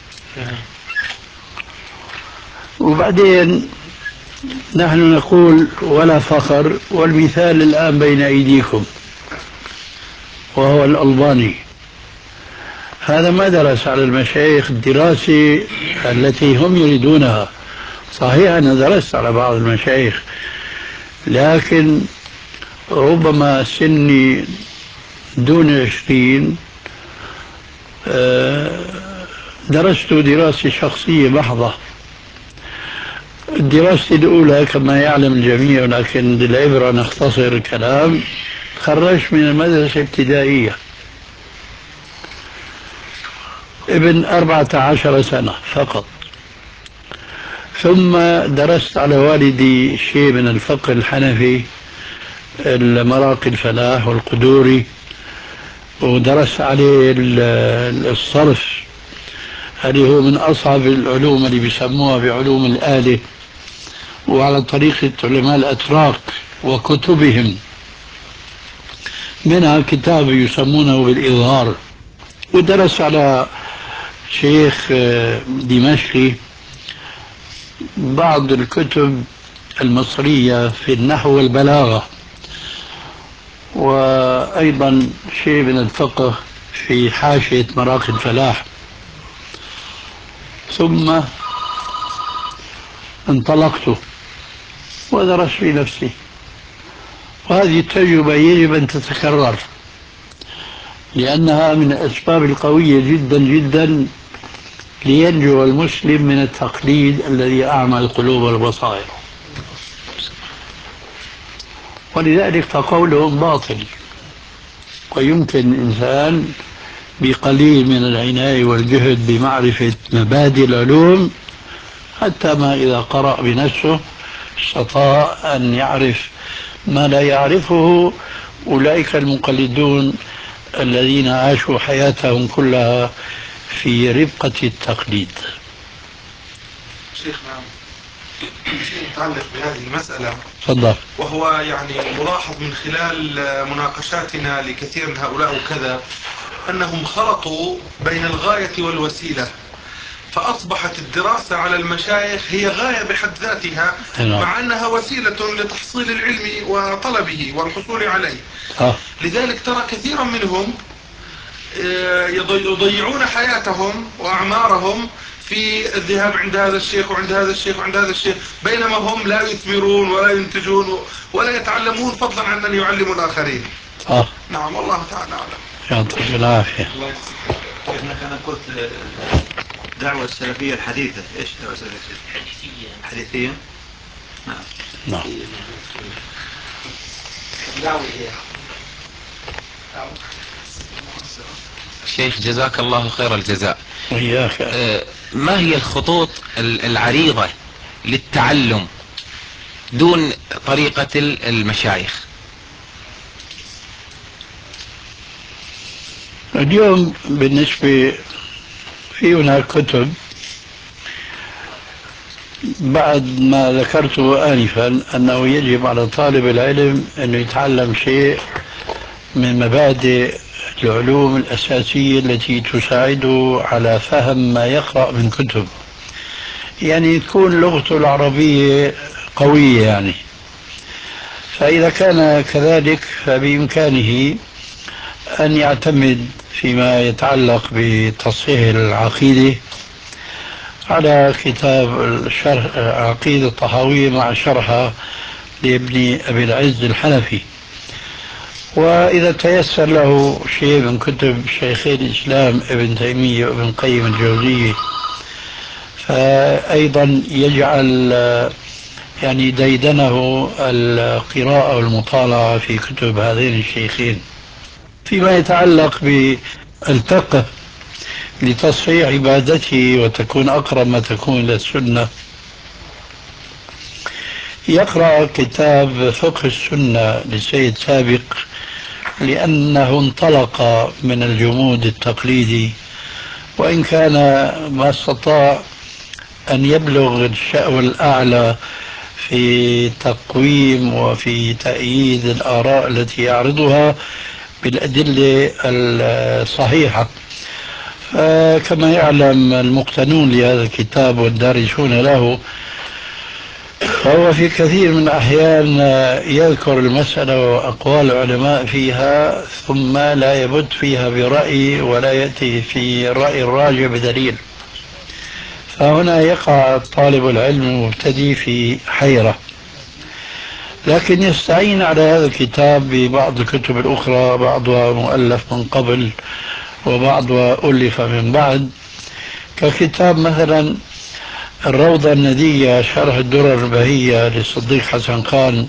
وبعدين نحن نقول ولا فخر، والمثال الآن بين أيديكم وهو الألباني، هذا ما درس على المشايخ الدراسة التي هم يريدونها. صحيح أنا درست على بعض المشايخ، لكن ربما سني دون عشرين درست دراسة شخصية محضة. الدراسة الأولى كما يعلم الجميع، لكن للعبرة نختصر الكلام، خرجت من المدرسة الابتدائية ابن أربعة عشر سنة فقط، ثم درست على والدي شيء من الفقه الحنفي، المراقي الفلاح والقدوري، ودرست عليه الصرف، هذه هو من أصعب العلوم اللي بيسموها بعلوم الآلة، وعلى طريقة علماء الأتراك وكتبهم، منها كتاب يسمونه بالإظهار. ودرس على شيخ دمشقي بعض الكتب المصرية في النحو والبلاغة، وأيضا شيء من الفقه في حاشية مراقي الفلاح. ثم انطلقت ودرست في نفسي، وهذه التجربة يجب أن تتكرر، لأنها من الأسباب القوية جدا جدا لينجو المسلم من التقليد الذي أعمى القلوب والبصائر. ولذلك فقولهم باطل، ويمكن إنسان بقليل من العناية والجهد بمعرفة مبادئ العلوم، حتى ما إذا قرأ بنفسه استطاع أن يعرف ما لا يعرفه أولئك المقلدون الذين عاشوا حياتهم كلها في ربقة التقليد. شيخنا شيء متعلق بهذه المسألة، تفضل. وهو يعني ملاحظ من خلال مناقشاتنا لكثير من هؤلاء وكذا، أنهم خلطوا بين الغاية والوسيلة، فأصبحت الدراسة على المشايخ هي غاية بحد ذاتها، مع أنها وسيلة لتحصيل العلم وطلبه والحصول عليه. آه. لذلك ترى كثيرا منهم يضيعون حياتهم وأعمارهم في الذهاب عند هذا الشيخ وعند هذا الشيخ وعند هذا الشيخ، بينما هم لا يثمرون ولا ينتجون ولا يتعلمون، فضلا عن أن يعلموا الآخرين. آه. نعم والله تعالى أعلم. يعطيك العافية. الله يجزيك. كيف أنا قلت الدعوة السلفية الحديثة، إيش الدعوة السلفية؟ حديثية. حديثية. نعم. نعم. شيخ جزاك الله خير الجزاء. وإياك. آه، ما هي الخطوط ال- العريضة للتعلم دون طريقة ال- المشايخ؟ اليوم بالنسبة في هناك كتب بعد ما ذكرته آنفا أنه يجب على طالب العلم أن يتعلم شيء من مبادئ العلوم الأساسية التي تساعده على فهم ما يقرأ من كتب، يعني تكون لغته العربية قوية يعني. فإذا كان كذلك فبإمكانه أن يعتمد فيما يتعلق بتصحيح العقيدة على كتاب الشرح عقيدة الطحاوية مع شرحها لابن أبي العز الحنفي. وإذا تيسر له شيء من كتب شيخي الإسلام ابن تيمية وابن قيم الجوزية فأيضا يجعل يعني ديدنه القراءة والمطالعة في كتب هذين الشيخين. فيما يتعلق بالفقه لتصحيح عبادته وتكون أقرب ما تكون إلى السنة يقرأ كتاب فقه السنة للسيد سابق، لأنه انطلق من الجمود التقليدي وإن كان ما استطاع أن يبلغ الشأو الأعلى في تقويم وفي تأييد الآراء التي يعرضها بالأدلة الصحيحة. فكما يعلم المقتنون لهذا الكتاب والدارسون له فهو في كثير من الأحيان يذكر المسألة وأقوال العلماء فيها ثم لا يبت فيها برأي ولا يأتي في الرأي الراجع بدليل، فهنا يقع طالب العلم المبتدئ في حيرة. لكن يستعين على هذا الكتاب ببعض الكتب الأخرى، بعضها مؤلف من قبل وبعضها ألف من بعد، ككتاب مثلا الروضة الندية شرح الدرر البهية للصديق حسن خان،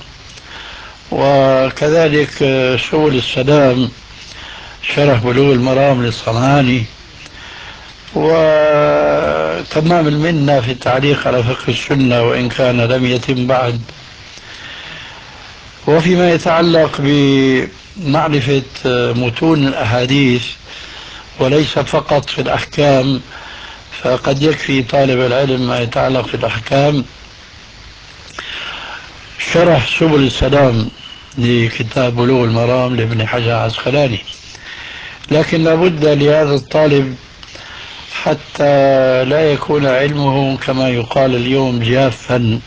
وكذلك سبل السلام شرح بلوغ المرام للصنعاني، وتمام المنة في التعليق على فقه السنة وإن كان لم يتم بعد. وفيما يتعلق بمعرفة متون الأحاديث وليس فقط في الأحكام فقد يكفي طالب العلم ما يتعلق في الأحكام شرح سبل السلام لكتاب بلوغ المرام لابن حجر العسقلاني. لكن لابد لهذا الطالب حتى لا يكون علمه كما يقال اليوم جافا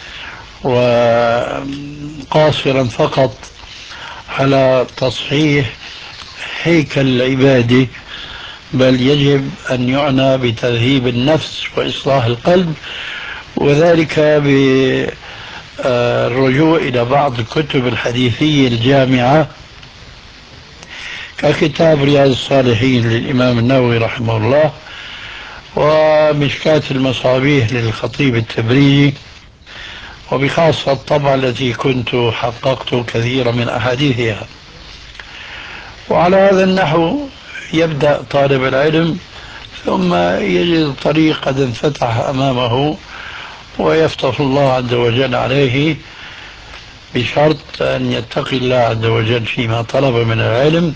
وقاصرا فقط على تصحيح هيكل العبادة، بل يجب أن يعنى بتذهيب النفس وإصلاح القلب، وذلك بالرجوع إلى بعض الكتب الحديثية الجامعة ككتاب رياض الصالحين للإمام النووي رحمه الله ومشكاة المصابيح للخطيب التبريزي، وبخاصة الطبعة التي كنت حققت كثيرا من أحاديثها. وعلى هذا النحو يبدأ طالب العلم ثم يجد الطريق قد انفتح أمامه ويفتح الله عز وجل عليه بشرط أن يتقي الله عز وجل فيما طلب من العلم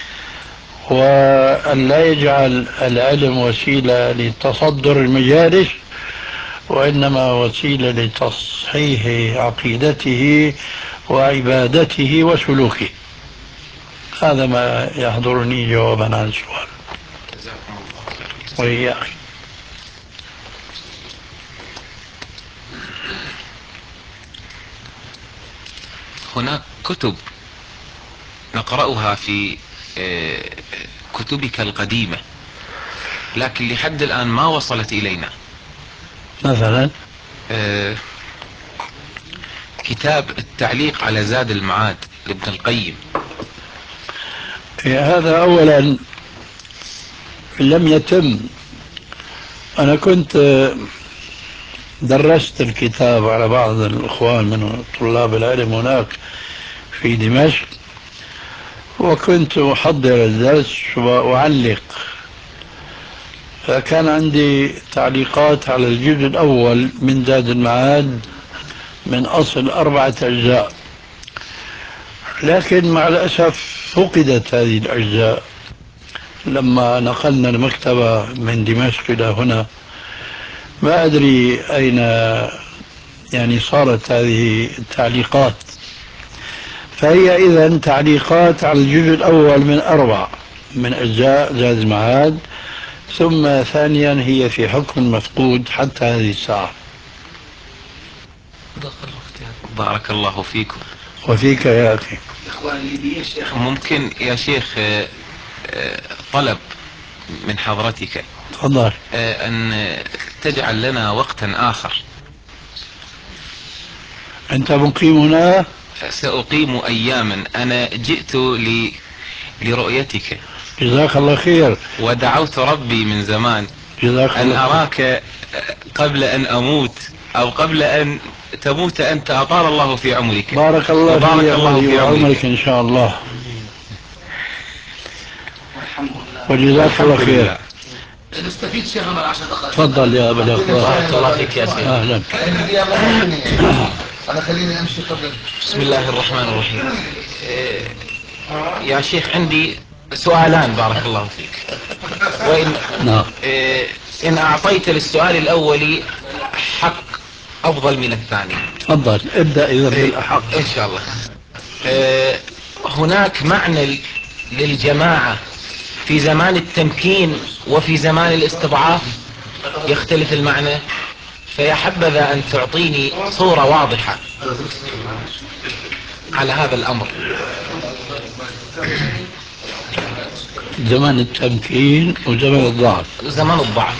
وأن لا يجعل العلم وسيلة لتصدر المجالس وإنما وسيلة لتصحيح عقيدته وعبادته وسلوكه. هذا ما يحضرني جوابا عن السؤال. وإياك. هناك كتب نقرأها في كتبك القديمة لكن لحد الآن ما وصلت إلينا. مثلا كتاب التعليق على زاد المعاد لابن القيم. هذا أولا لم يتم. أنا كنت درست الكتاب على بعض الإخوان من طلاب العلم هناك في دمشق، وكنت أحضر الدرس وأعلق، فكان عندي تعليقات على الجزء الأول من زاد المعاد من أصل أربعة أجزاء، لكن مع الأسف فقدت هذه الأجزاء لما نقلنا المكتبة من دمشق إلى هنا. ما أدري أين يعني صارت هذه التعليقات. فهي إذن تعليقات على الجزء الأول من أربع من أجزاء زاد المعاد، ثم ثانيا هي في حكم المفقود حتى هذه الساعة. بارك الله فيكم. وفيك يا أخي. ممكن يا شيخ طلب من حضرتك؟ تفضل. أن تجعل لنا وقتا آخر. أنت مقيم هنا؟ سأقيم أياما. أنا جئت ل... لرؤيتك. جزاك الله خير. ودعوت ربي من زمان جزاك أن الله أراك قبل أن أموت أو قبل أن تموت أنت. أطال الله في عمرك. بارك الله وبارك فيك الله في عمرك إن شاء الله. وجزاك الله خير. نستفيد شيخنا من عشر دقائق. تفضل يا أبا الأخوة. بارك الله فيك يا سيدي. أهلا. أنا خليني أمشي قبل. بسم الله الرحمن الرحيم. يا شيخ عندي سؤالان بارك الله فيك. وإن نعم. إن أعطيت للسؤال الأول حق أفضل من الثاني. تفضل ابدأ إذا بالأحق. إن شاء الله. هناك معنى للجماعة في زمان التمكين وفي زمان الاستضعاف يختلف المعنى، فيا حبذا أن تعطيني صورة واضحة على هذا الأمر. زمان التمكين وزمان الضعف. زمان الضعف.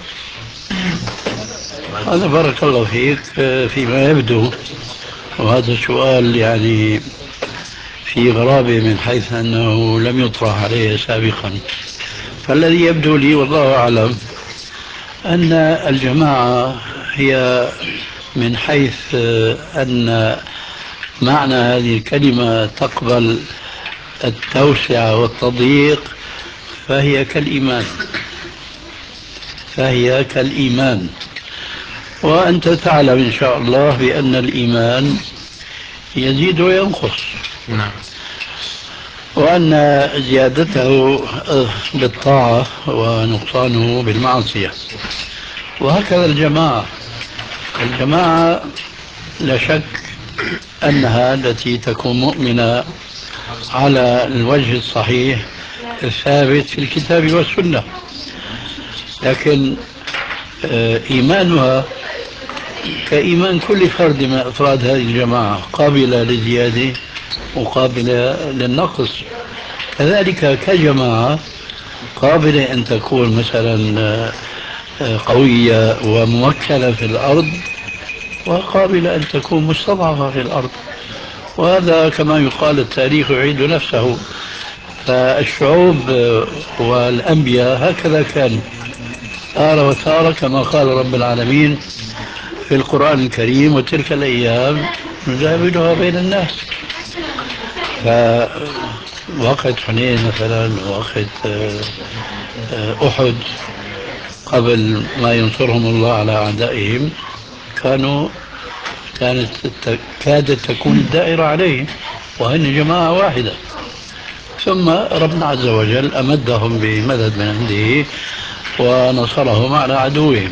هذا بارك الله فيك فيما يبدو، وهذا السؤال يعني في غرابة من حيث أنه لم يطرح عليه سابقا. فالذي يبدو لي والله أعلم أن الجماعة هي من حيث أن معنى هذه الكلمة تقبل التوسعة والتضييق، فهي كالإيمان فهي كالإيمان وأنت تعلم إن شاء الله بأن الإيمان يزيد وينقص. نعم. وأن زيادته بالطاعة ونقصانه بالمعصية. وهكذا الجماعة الجماعة لا شك أنها التي تكون مؤمنة على الوجه الصحيح الثابت في الكتاب والسنة، لكن إيمانها كإيمان كل فرد من أفراد هذه الجماعة، قابلة للزيادة وقابلة للنقص. كذلك كجماعة قابلة أن تكون مثلا قوية وموكلة في الأرض، وقابلة أن تكون مستضعفة في الأرض. وهذا كما يقال التاريخ يعيد نفسه. فالشعوب والأنبياء هكذا كانوا تارة وتارة، كما قال رب العالمين في القرآن الكريم: وتلك الأيام نداولها بين الناس. فوقت حنين مثلا، وقت أحد، قبل ما ينصرهم الله على أعدائهم، كانوا كانت كادت تكون الدائرة عليهم وهن جماعة واحدة. ثم ربنا عز وجل أمدهم بمدد من عنده ونصرهم على عدوهم.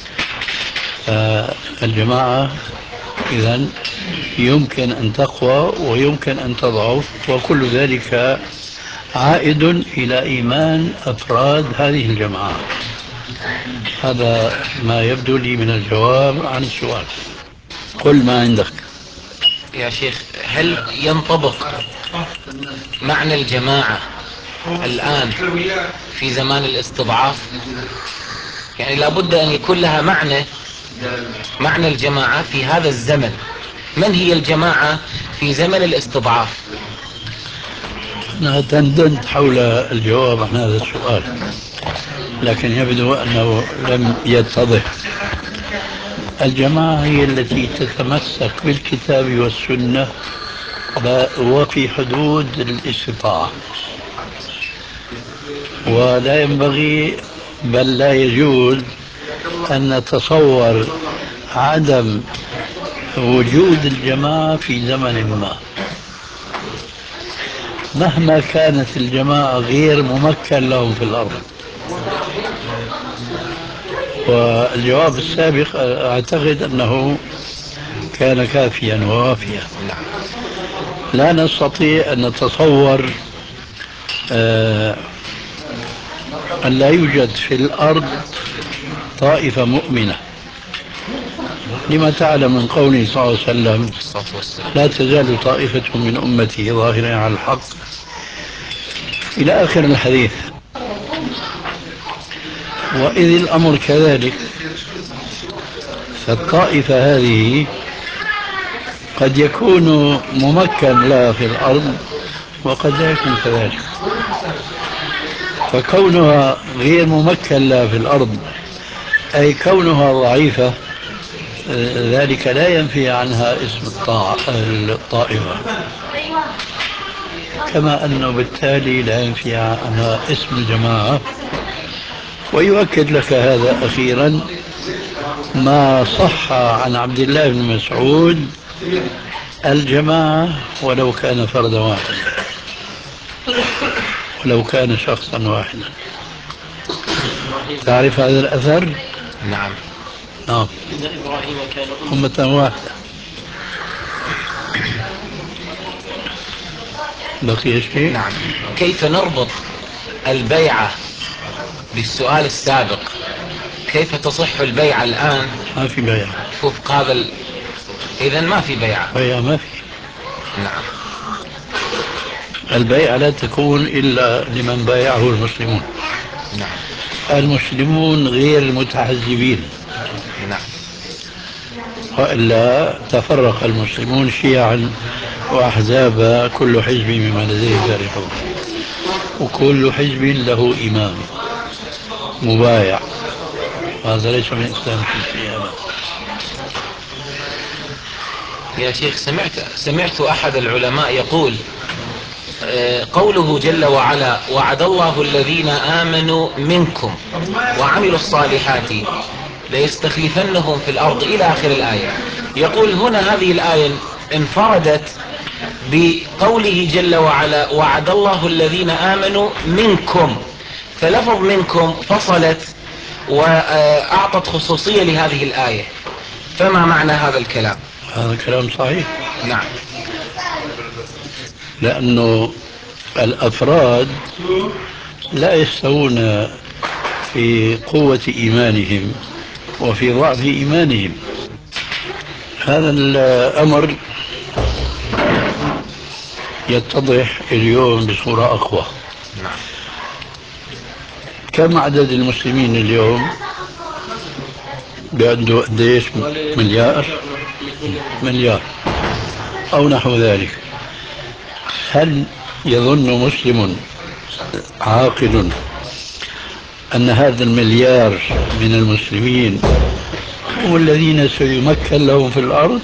فالجماعة إذن يمكن أن تقوى ويمكن أن تضعف، وكل ذلك عائد إلى إيمان أفراد هذه الجماعة. هذا ما يبدو لي من الجواب عن السؤال. قل ما عندك يا شيخ. هل ينطبق معنى الجماعة الآن في زمان الاستضعاف؟ يعني لابد أن يكون لها معنى معنى الجماعة في هذا الزمن. من هي الجماعة في زمن الاستضعاف؟ أنا تندنت حول الجواب عن هذا السؤال، لكن يبدو أنه لم يتضح. الجماعة هي التي تتمسك بالكتاب والسنة وفي حدود الاستطاعة، ولا ينبغي بل لا يجوز أن نتصور عدم وجود الجماعة في زمن ما، مهما كانت الجماعة غير ممكن لهم في الأرض. والجواب السابق أعتقد أنه كان كافيا ووافيا. لا نستطيع أن نتصور آه أن لا يوجد في الأرض طائفة مؤمنة، لما تعلم من قوله صلى الله عليه وسلم: لا تزال طائفة من أمتي ظاهرين على الحق، إلى آخر الحديث. وإذ الأمر كذلك، فالطائفة هذه قد يكون ممكن لها في الأرض وقد لا يكون كذلك، فكونها غير ممكن لها في الأرض أي كونها ضعيفة، ذلك لا ينفي عنها اسم الطائفة، كما أنه بالتالي لا ينفي عنها اسم الجماعة. ويؤكد لك هذا أخيرا ما صح عن عبد الله بن مسعود: الجماعة ولو كان فردا واحدا، ولو كان شخصا واحدا. تعرف هذا الأثر؟ نعم. نعم. إن إبراهيم كان أمة واحدة. بقي شيء؟ نعم. كيف نربط البيعة بالسؤال السابق؟ كيف تصح البيعة الآن؟ ما في بيعة. وفق هذا ال... إذا ما في بيعة. بيعة ما في. نعم. البيعة لا تكون إلا لمن بايعه المسلمون. نعم. المسلمون غير المتحزبين. نعم. وإلا تفرق المسلمون شيعا وأحزابا، كل حزب بما لديه فرحون، وكل حزب له إمام مبايع، هذا ليس من الإسلام في شيء أبدا. يا شيخ، سمعت سمعت أحد العلماء يقول قوله جل وعلا: وعد الله الذين آمنوا منكم وعملوا الصالحات ليستخلفنهم في الأرض إلى آخر الآية. يقول هنا هذه الآية انفردت بقوله جل وعلا: وعد الله الذين آمنوا منكم، فلفظ منكم فصلت وأعطت خصوصية لهذه الآية. فما معنى هذا الكلام؟ هذا كلام صحيح. نعم. لأنه الأفراد لا يستوون في قوة إيمانهم وفي ضعف إيمانهم. هذا الأمر يتضح اليوم بصورة أقوى. كم عدد المسلمين اليوم؟ بعنده قديش؟ مليار مليار أو نحو ذلك. هل يظن مسلم عاقل أن هذا المليار من المسلمين هم الذين سيمكن لهم في الأرض؟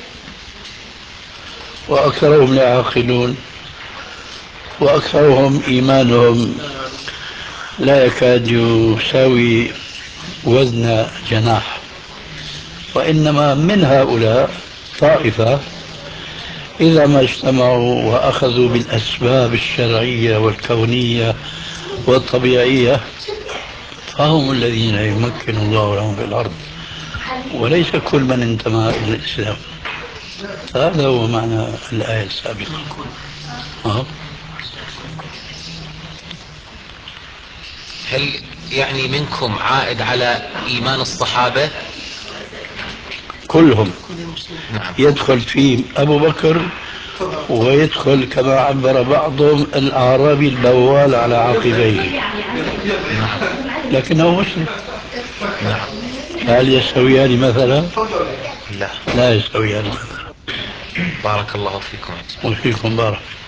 وأكثرهم لا يعقلون، وأكثرهم إيمانهم لا يكاد يساوي وزن جناح. وإنما من هؤلاء طائفة إذا ما اجتمعوا وأخذوا بالأسباب الشرعية والكونية والطبيعية فهم الذين يمكن الله لهم في الأرض، وليس كل من انتمى إلى الإسلام. هذا هو معنى الآية السابقة. أه؟ هل يعني منكم عائد على إيمان الصحابة؟ كلهم. نعم. يدخل فيه أبو بكر، ويدخل كما عبر بعضهم الأعرابي البوال على عقبيه، لكنه مسلم. نعم. هل يستويان مثلا؟ لا. لا يستويان مثلا. بارك الله فيكم. وفيكم بارك.